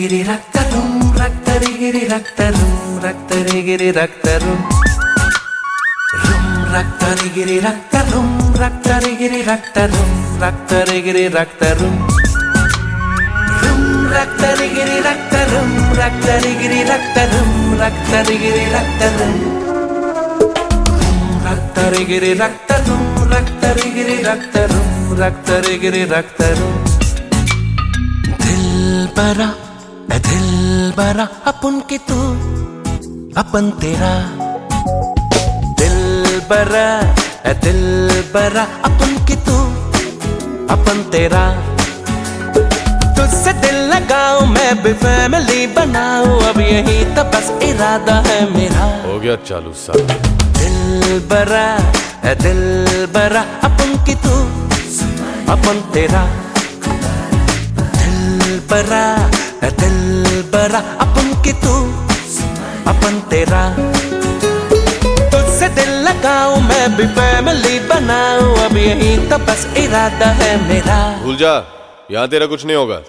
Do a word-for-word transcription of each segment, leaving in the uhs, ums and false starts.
गिरी रक्तरुम रक्तरि गिरी रक्तरुम रक्तरि गिरी रक्तरुम room रक्तरि गिरी रक्तरुम रक्तरि गिरी रक्तरुम रक्तरि गिरी रक्तरुम room रक्तरि गिरी रक्तरुम रक्तरि गिरी रक्तरुम रक्तरि गिरी रक्तरुम रक्तरि गिरी रक्तरुम रक्तरि गिरी रक्तरुम रक्तरि गिरी रक्तरुम दिलबरा ए दिलबरा अपन की तू अपन तेरा दिलबरा ए दिलबरा अपन की तू अपन तेरा तुझसे दिल लगाऊं मैं भी फैमिली बनाऊं अब यही तो बस इरादा है मेरा। हो गया चालू साहब। दिलबरा ए दिलबरा अपन की तू अपन तेरा दिलबरा ए दिलबरा अपन की तू अपन तेरा तुझसे दिल लगाऊं मैं भी फैमिली बनाऊं अब यही तो बस इरादा है मेरा। भूल जा यहाँ तेरा कुछ नहीं होगा।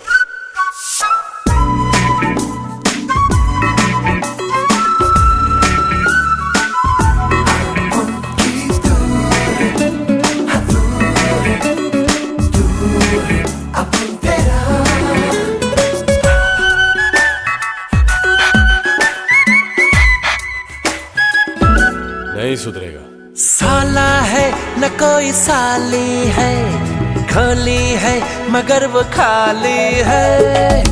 नहीं सुधरेगा। साला है न कोई साली है खोली है मगर वो खाली है।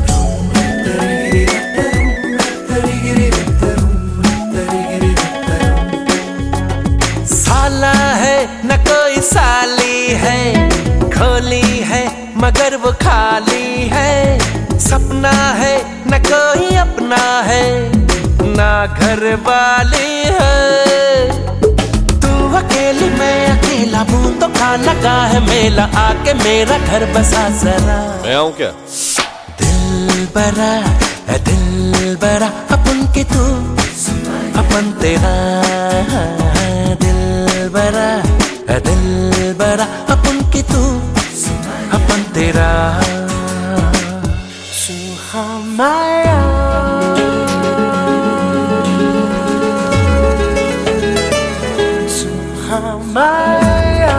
साला है न कोई साली है खोली है मगर वो खाली है। सपना है न कोई अपना है ना घर वाली है। तू अकेली मैं अकेला हूँ तो खा लगा है मेला आके मेरा घर बसा जरा। मैं आऊँ क्या? दिलबरा है दिलबरा अपन की तू अपन तेरा दिलबरा है दिलबरा अपन की तू अपन तेरा। सुहामाया Maya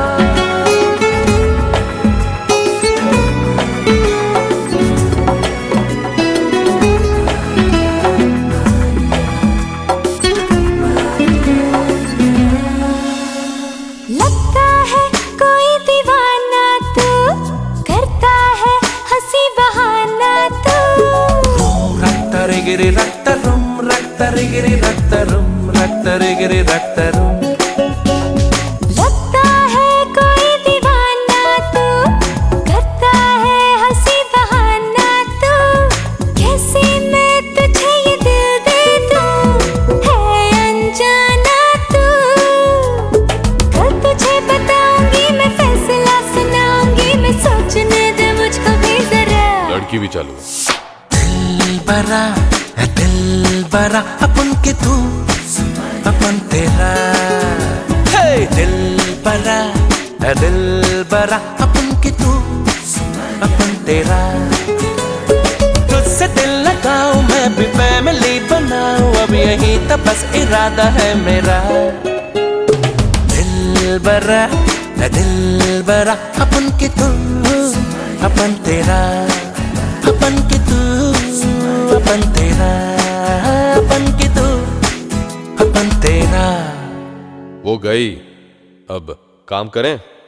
लगता है कोई दीवाना तू करता है हंसी बहाना तू। रक्तरि गिरी रक्तरुम रक्तरि गिरी रक्तरुम रक्तरि गिरी रक्तरुम लड़की भी चालू। दिलबरा है दिलबरा अपन की तू अपन तेरा हे दिलबरा है दिलबरा अपन की तू अपन तेरा तुझसे दिल लगाऊं मैं भी फैमिली बनाऊं अब यही तो बस इरादा है मेरा। दिलबरा है दिलबरा अपन की तू अपन तेरा अपन की तू अपन तेरा अपन की तू अपन तेरा। वो गई, अब काम करें।